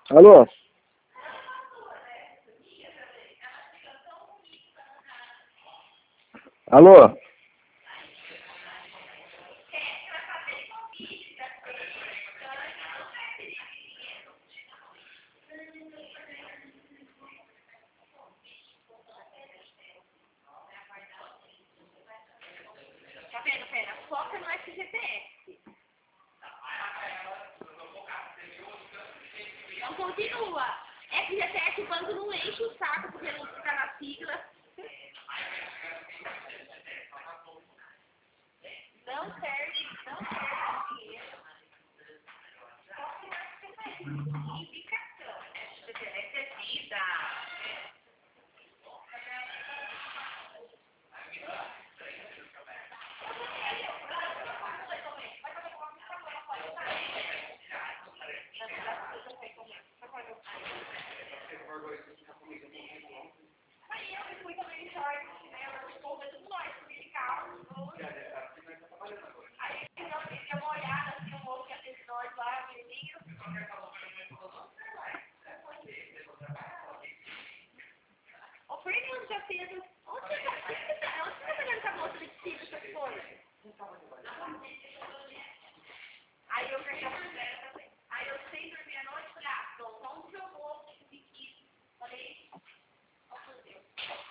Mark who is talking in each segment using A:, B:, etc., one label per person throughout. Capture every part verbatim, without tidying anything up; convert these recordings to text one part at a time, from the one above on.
A: Alô? Alô?
B: Tá vendo, pera? Foca no S G P S. Então continua. S G P S, o banco não enche o saco porque não fica na sigla. Não perde, não perde dinheiro. Foca no S G P S. Indicação. S G P S é vida. Aí eu fui também de short, né? Eu estou vendo nós, porque de carro. Aí eu dei uma olhada, assim, um outro que assiste nós lá, o menino. O Fernando já fez. Onde você tá? Onde você tá vendo essa moça de vestido, essas coisas? Aí eu peguei a mulher também. Aí eu sei dormir à noite, falei, ah, pronto, onde eu vou? Biquíni. Falei, ó, meu Deus.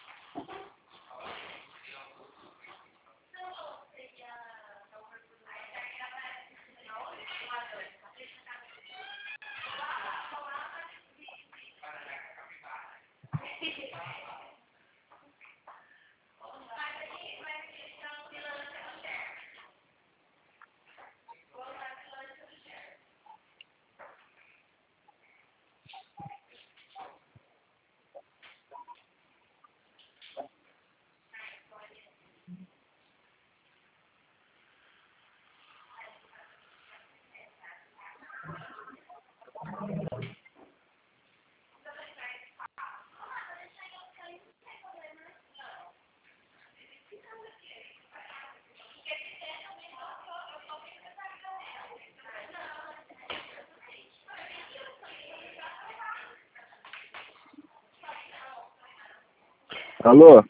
A: Alô?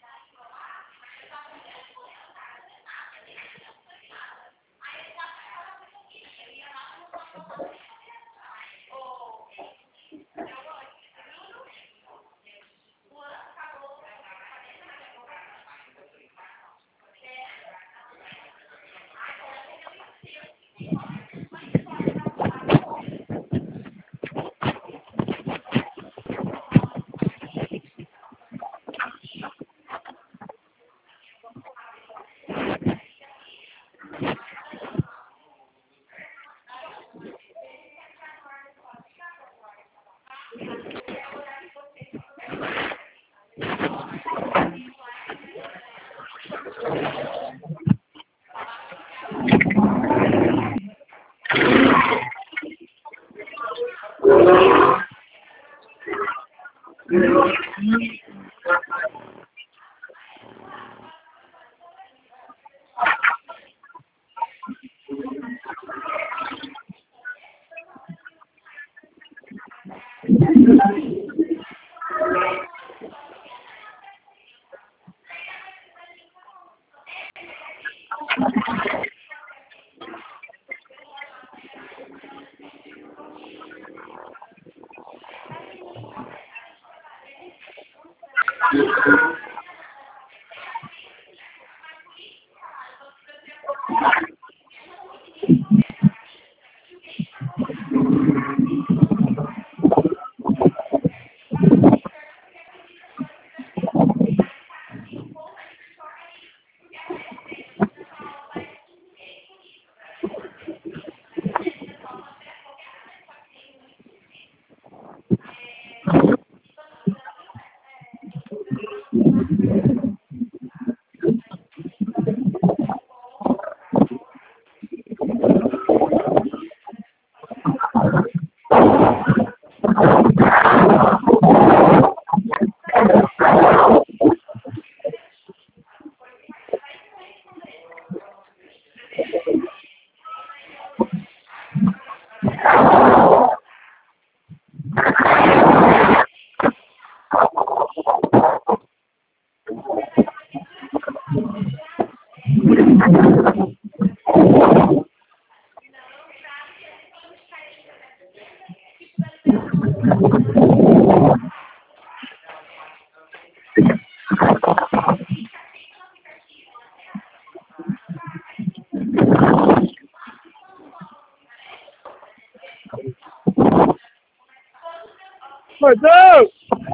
A: Marcão!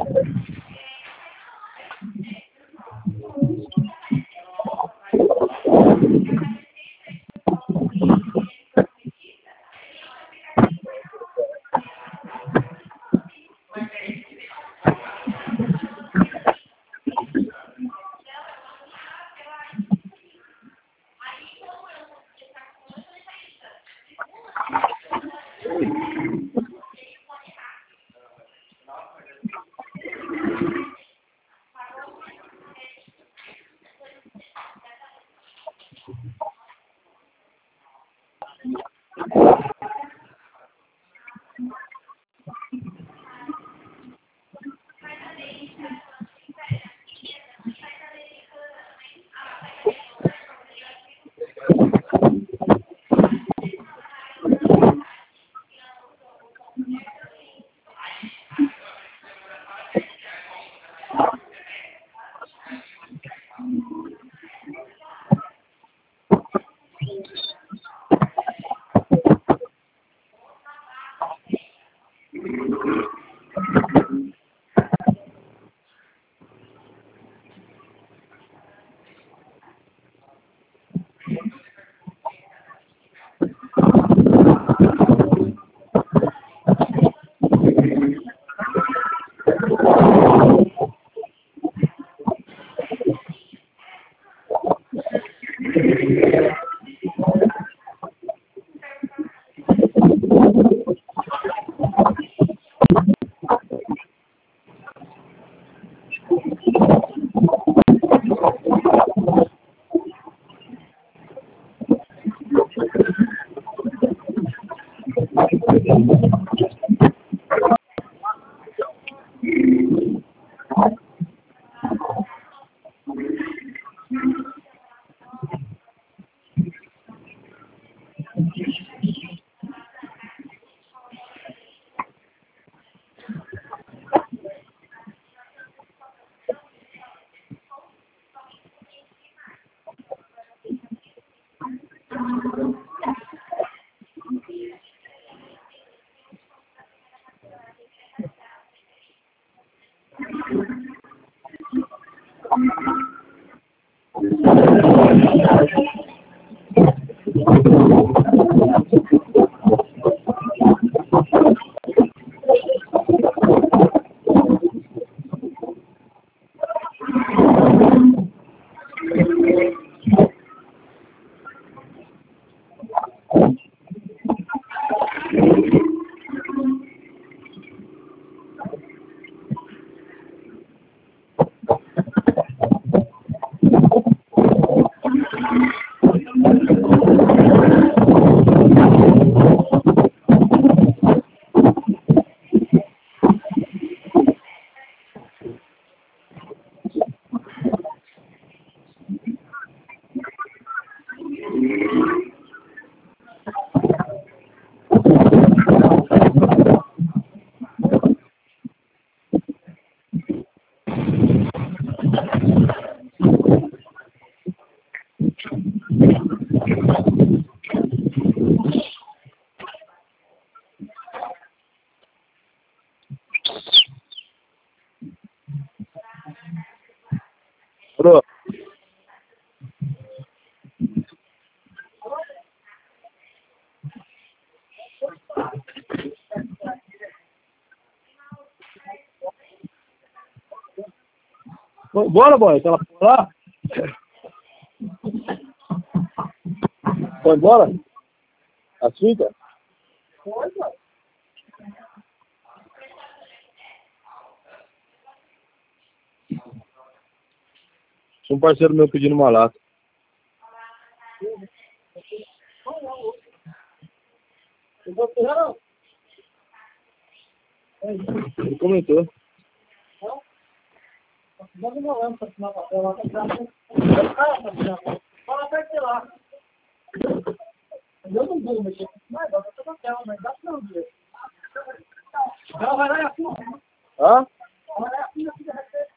A: Alô? Bora, boy, aquela porra lá? Foi embora? Assim, cara? Foi, cara. Tinha um parceiro meu pedindo uma lata. Ele comentou. Não? Não, não, não, não, não, não, não, não, não, não, não, não,
C: Fala perto de lá. Eu não vou mexer com mais, eu tô hotel, mas dá pra não ver. Não, vai lá e assina.
A: Hã?
C: Vai lá e assina aqui da receita.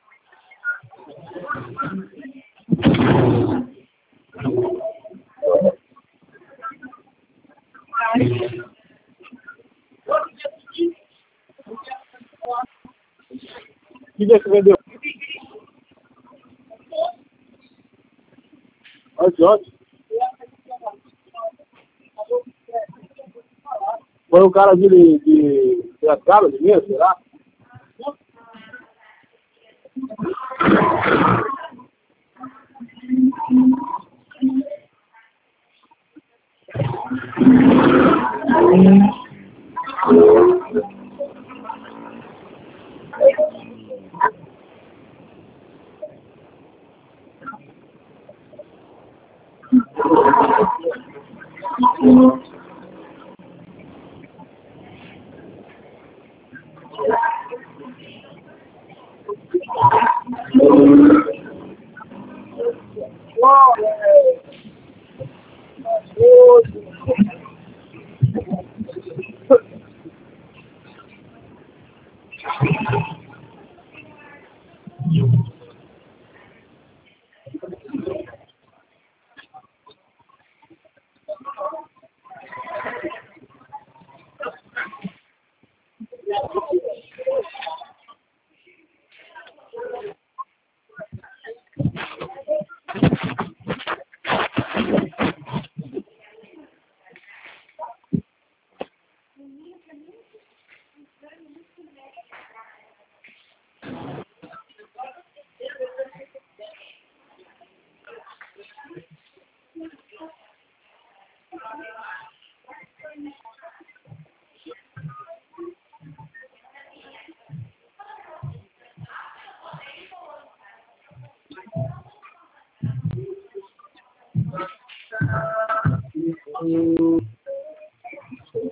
A: Que dia que vendeu? Ontem, ontem. Foi o cara de, de, de Piracicaba, de Minas, será?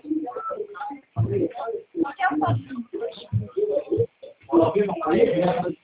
A: Hum.